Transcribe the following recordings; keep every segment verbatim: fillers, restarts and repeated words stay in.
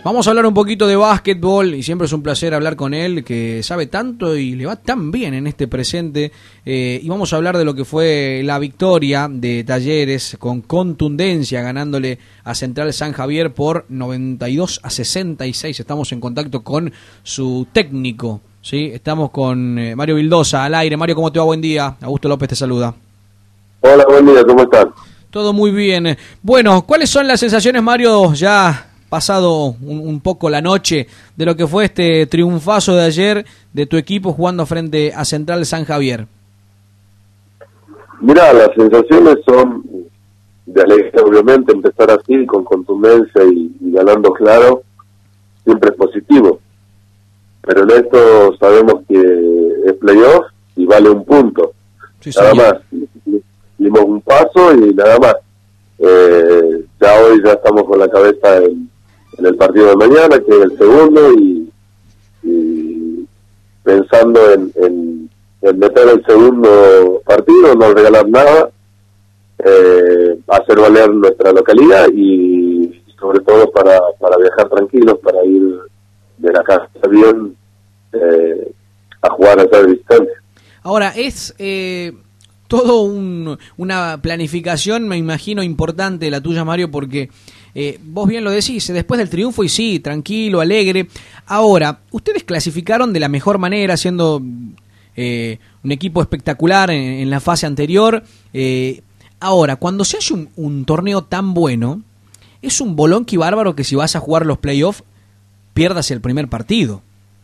Vamos a hablar un poquito de básquetbol y siempre es un placer hablar con él, que sabe tanto y le va tan bien en este presente. Eh, y vamos a hablar de lo que fue la victoria de Talleres con contundencia, ganándole a Central San Javier por noventa y dos a sesenta y seis. Estamos en contacto con su técnico, ¿sí? Estamos con eh, Mario Vildosa al aire. Mario, ¿cómo te va? Buen día. Augusto López te saluda. Hola, buen día, ¿cómo estás? Todo muy bien. Bueno, ¿cuáles son las sensaciones, Mario, ya pasado un, un poco la noche de lo que fue este triunfazo de ayer de tu equipo jugando frente a Central San Javier? Mirá, las sensaciones son de alegría, obviamente, empezar así, con contundencia y, y ganando claro, siempre es positivo. Pero en esto sabemos que es playoff y vale un punto. Sí, nada señor. Más. Dimos un paso y nada más. Eh, ya hoy ya estamos con la cabeza en, en el partido de mañana, que es el segundo, y, y pensando en, en, en meter el segundo partido, no regalar nada, eh, hacer valer nuestra localidad y sobre todo para, para viajar tranquilos, para ir de la casa bien eh, a jugar allá de distancia. Ahora, es... Eh... todo un, una planificación, me imagino, importante la tuya, Mario, porque eh, vos bien lo decís, después del triunfo y sí, tranquilo, alegre. Ahora, ustedes clasificaron de la mejor manera, siendo eh, un equipo espectacular en, en la fase anterior. Eh, ahora, cuando se hace un, un torneo tan bueno, es un bolonqui bárbaro que si vas a jugar los playoffs, pierdas el primer partido.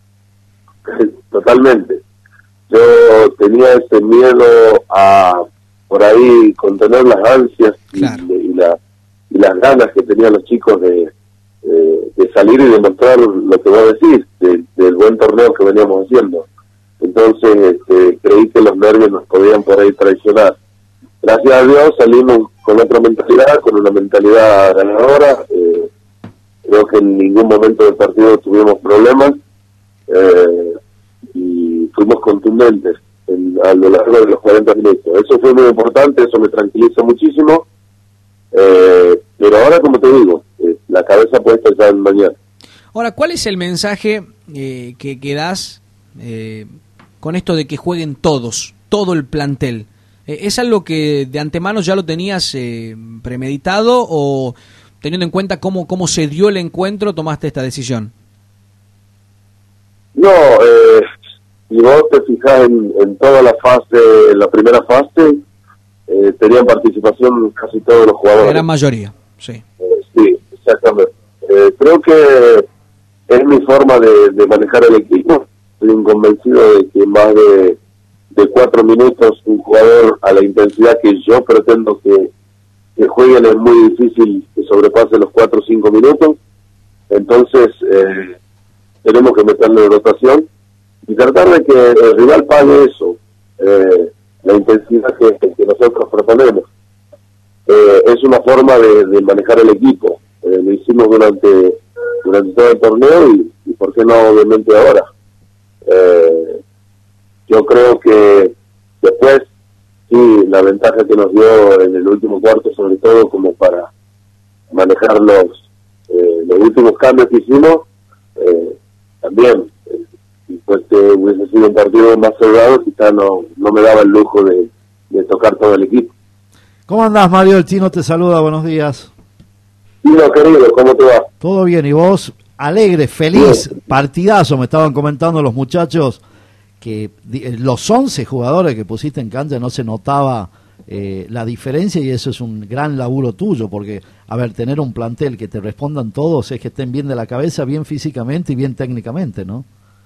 Totalmente. Yo tenía ese miedo a, por ahí, contener las ansias claro. y, y, la, y las ganas que tenían los chicos de, de, de salir y demostrar lo que vos decís, de, del buen torneo que veníamos haciendo. Entonces este, creí que los nervios nos podían por ahí traicionar. Gracias a Dios salimos con otra mentalidad, con una mentalidad ganadora. Eh, creo que en ningún momento del partido tuvimos problemas. Eh, y fuimos contundentes en, a lo largo de los cuarenta minutos. Eso fue muy importante, eso me tranquiliza muchísimo, eh, pero ahora, como te digo, eh, la cabeza puesta ya en mañana. Ahora, ¿cuál es el mensaje eh, que, que das eh, con esto de que jueguen todos, todo el plantel? Eh, ¿Es algo que de antemano ya lo tenías eh, premeditado o teniendo en cuenta cómo, cómo se dio el encuentro tomaste esta decisión? No, eh, si vos te fijas en, en toda la fase, en la primera fase, eh, tenían participación casi todos los jugadores. La gran mayoría, sí. Eh, sí, exactamente. Eh, creo que es mi forma de, de manejar el equipo. Estoy convencido de que más de, de cuatro minutos un jugador a la intensidad que yo pretendo que, que jueguen es muy difícil que sobrepase los cuatro o cinco minutos. Entonces, eh, tenemos que meterle rotación y tratar de que el rival pague eso, eh, la intensidad que, que nosotros proponemos. Eh, es una forma de, de manejar el equipo. Eh, lo hicimos durante durante todo el torneo y, y por qué no, obviamente, ahora. Eh, yo creo que después, sí, la ventaja que nos dio en el último cuarto, sobre todo como para manejar los, eh, los últimos cambios que hicimos, eh, también, eh, si fuese, hubiese sido un partido más cerrado, quizá no, no me daba el lujo de, de tocar todo el equipo. ¿Cómo andás, Mario? El Chino te saluda, buenos días. Chino, querido, ¿cómo te va? Todo bien, ¿y vos? Alegre, feliz, bien. Partidazo, me estaban comentando los muchachos que los once jugadores que pusiste en cancha no se notaba eh, la diferencia, y eso es un gran laburo tuyo, porque, a ver, tener un plantel que te respondan todos es que estén bien de la cabeza, bien físicamente y bien técnicamente, ¿no?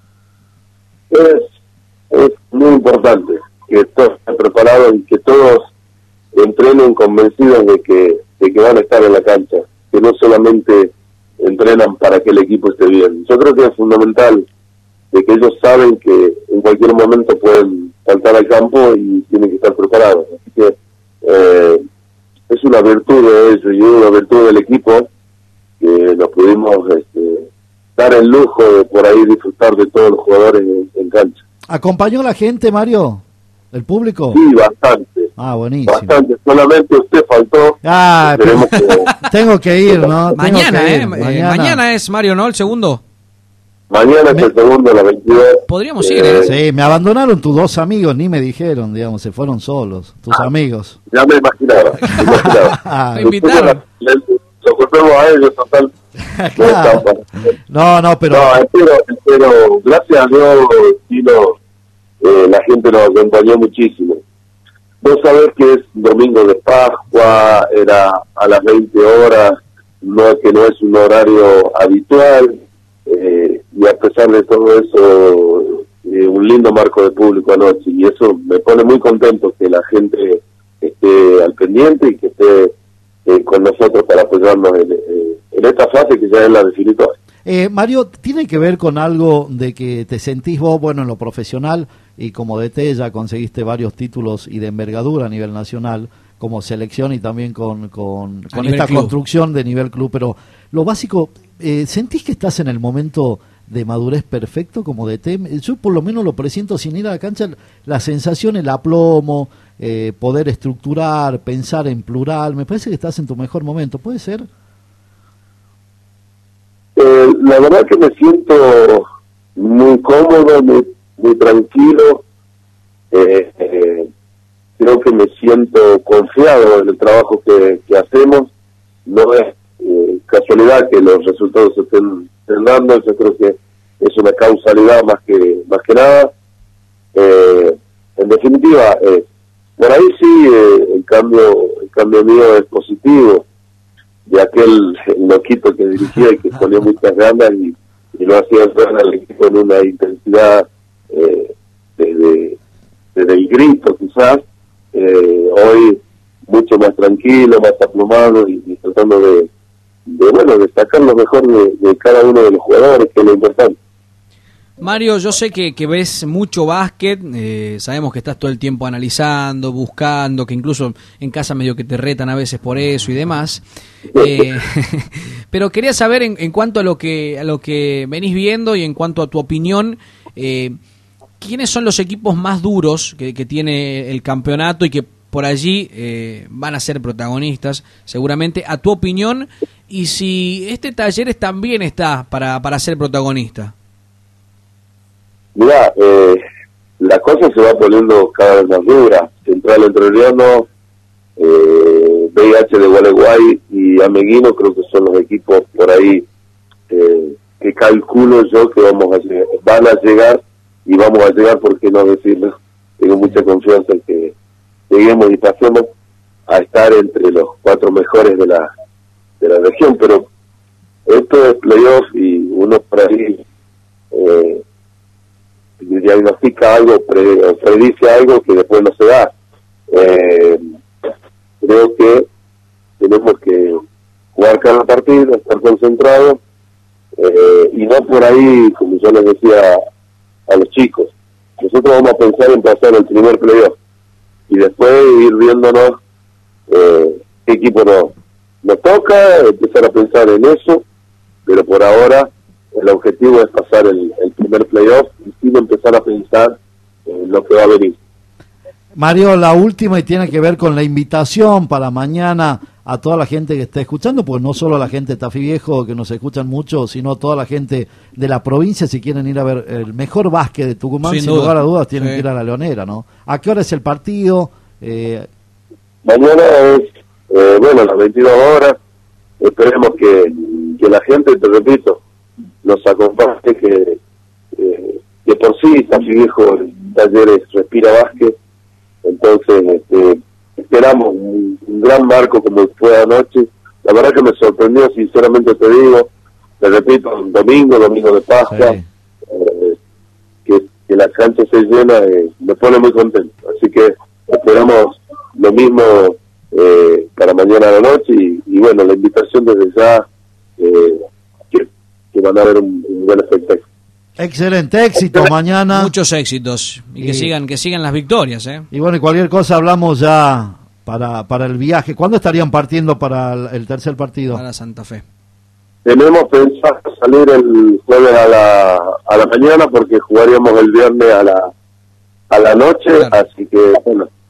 Es, es muy importante que todos estén preparados y que todos entrenen convencidos de que, de que van a estar en la cancha, que no solamente entrenan para que el equipo esté bien. Yo creo que es fundamental de que ellos saben que en cualquier momento pueden saltar al campo y tienen que estar preparados. Así que eh, es una virtud de ellos y una virtud del equipo que nos pudimos este, dar el lujo de por ahí disfrutar de todos los jugadores en, en cancha. ¿Acompañó la gente, Mario? ¿El público? Sí, bastante, Ah, buenísimo. Bastante, solamente usted faltó. Ah, pero que... tengo que ir, ¿no? Tengo Mañana, que ir. ¿eh? Mañana. Mañana es Mario, ¿no? El segundo. Mañana es Me... el segundo a las veintidós. Podríamos eh, ir, ¿eh? Sí, me abandonaron tus dos amigos, ni me dijeron, digamos, se fueron solos, tus ah, amigos. Ya me imaginaba. Me imaginaba. Me invitaron. Lo culpemos a ellos, total. Claro. No, no, pero... No, espero, espero, gracias a Dios, Chino, eh, la gente nos acompañó muchísimo. Vos sabés que es domingo de Pascua, era a las veinte horas, no que no es un horario habitual, eh, y a pesar de todo eso, eh, un lindo marco de público anoche, y eso me pone muy contento que la gente esté al pendiente y que esté eh, con nosotros para apoyarnos en, eh, en esta fase que ya es la definitoria. Eh, Mario, ¿tiene que ver con algo de que te sentís vos, bueno, en lo profesional, y como D T ya conseguiste varios títulos y de envergadura a nivel nacional, como selección y también con, con, con esta club. Construcción de nivel club, pero lo básico, eh, ¿sentís que estás en el momento de madurez perfecto como D T? Yo por lo menos lo presiento sin ir a la cancha, la sensación, el aplomo, eh, poder estructurar, pensar en plural, me parece que estás en tu mejor momento, ¿puede ser? Eh, la verdad que me siento muy cómodo, muy, muy tranquilo, eh, eh, creo que me siento confiado en el trabajo que, que hacemos, no es eh, casualidad que los resultados se estén, estén dando, yo creo que es una causalidad más que más que nada. Eh, en definitiva, eh, por ahí sí eh, el cambio el cambio mío es positivo, de aquel loquito que dirigía y que ponía muchas ganas y, y lo hacía entrar al equipo en una intensidad eh, desde, desde el grito quizás, eh, hoy mucho más tranquilo, más aplomado y, y tratando de, de bueno de sacar lo mejor de, de cada uno de los jugadores, que es lo importante. Mario, yo sé que, que ves mucho básquet, eh, sabemos que estás todo el tiempo analizando, buscando, que incluso en casa medio que te retan a veces por eso y demás, eh, pero quería saber en, en cuanto a lo que a lo que venís viendo y en cuanto a tu opinión, eh, ¿quiénes son los equipos más duros que, que tiene el campeonato y que por allí eh, van a ser protagonistas seguramente, a tu opinión, y si este Talleres también está para, para ser protagonista? Mirá, eh, la cosa se va poniendo cada vez más dura. Central Entrerriano, eh, V I H de Gualeguay y Ameguino creo que son los equipos por ahí eh, que calculo yo que vamos a llegar, van a llegar y vamos a llegar, ¿por qué no decirlo? Tengo mucha confianza en que lleguemos y pasemos a estar entre los cuatro mejores de la de la región, pero esto es playoff y uno por ahí eh, diagnostica algo, pre, o predice algo que después no se da. Eh, creo que tenemos que jugar cada partido, estar concentrados, eh, y no por ahí, como yo les decía a los chicos, nosotros vamos a pensar en pasar el primer playoff y después ir viéndonos eh, qué equipo nos, nos toca, empezar a pensar en eso, pero por ahora el objetivo es pasar el, el primer playoff y sin empezar a pensar en lo que va a venir. Mario, la última y tiene que ver con la invitación para mañana a toda la gente que esté escuchando, pues no solo la gente de Tafí Viejo, que nos escuchan mucho, sino toda la gente de la provincia, si quieren ir a ver el mejor básquet de Tucumán, sin, sin lugar a dudas tienen sí. que ir a la Leonera, ¿no? ¿A qué hora es el partido? Eh... Mañana es, eh, bueno, a las veintidós horas, esperemos que, que la gente, te repito, nos acompañe, que, eh, que por sí Tafí Viejo Talleres respira básquet, entonces este, esperamos un, un gran marco como fue anoche. La verdad que me sorprendió, sinceramente te digo, te repito, un domingo, domingo de Pascua, sí. eh, que, que la cancha se llena, eh, me pone muy contento, así que esperamos lo mismo eh, para mañana a la noche y, y bueno, la invitación desde ya, eh, que, que van a haber un, un buen espectáculo. Excelente éxito mañana. Muchos éxitos y, y que sigan que sigan las victorias, ¿eh? Y bueno, y cualquier cosa hablamos ya para para el viaje. ¿Cuándo estarían partiendo para el, el tercer partido? Para Santa Fe. Tenemos pensado salir el jueves a la a la mañana porque jugaríamos el viernes a la a la noche, claro. Así que bueno,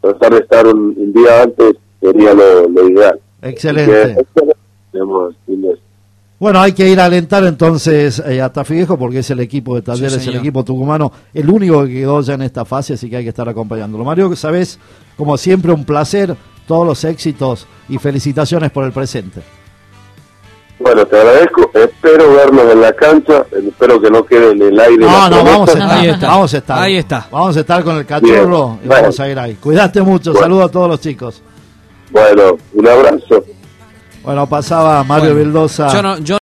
tratar de estar un, un día antes sería lo, lo ideal. Excelente. Que, tenemos, tenemos, Bueno, hay que ir a alentar entonces eh, a Tafiejo porque es el equipo de Talleres, Sí, el equipo tucumano, el único que quedó ya en esta fase, así que hay que estar acompañándolo. Mario, sabes, como siempre, un placer, todos los éxitos y felicitaciones por el presente. Bueno, te agradezco, espero vernos en la cancha, espero que no quede en el aire. No, no, vamos a estar, Ahí está. vamos a estar. Ahí está. Vamos a estar con el cachorro Bien. y Bueno. vamos a ir ahí. Cuídate mucho, Bueno. saludos a todos los chicos. Bueno, un abrazo. Bueno, pasaba Mario Bueno, Vildosa. Yo no, yo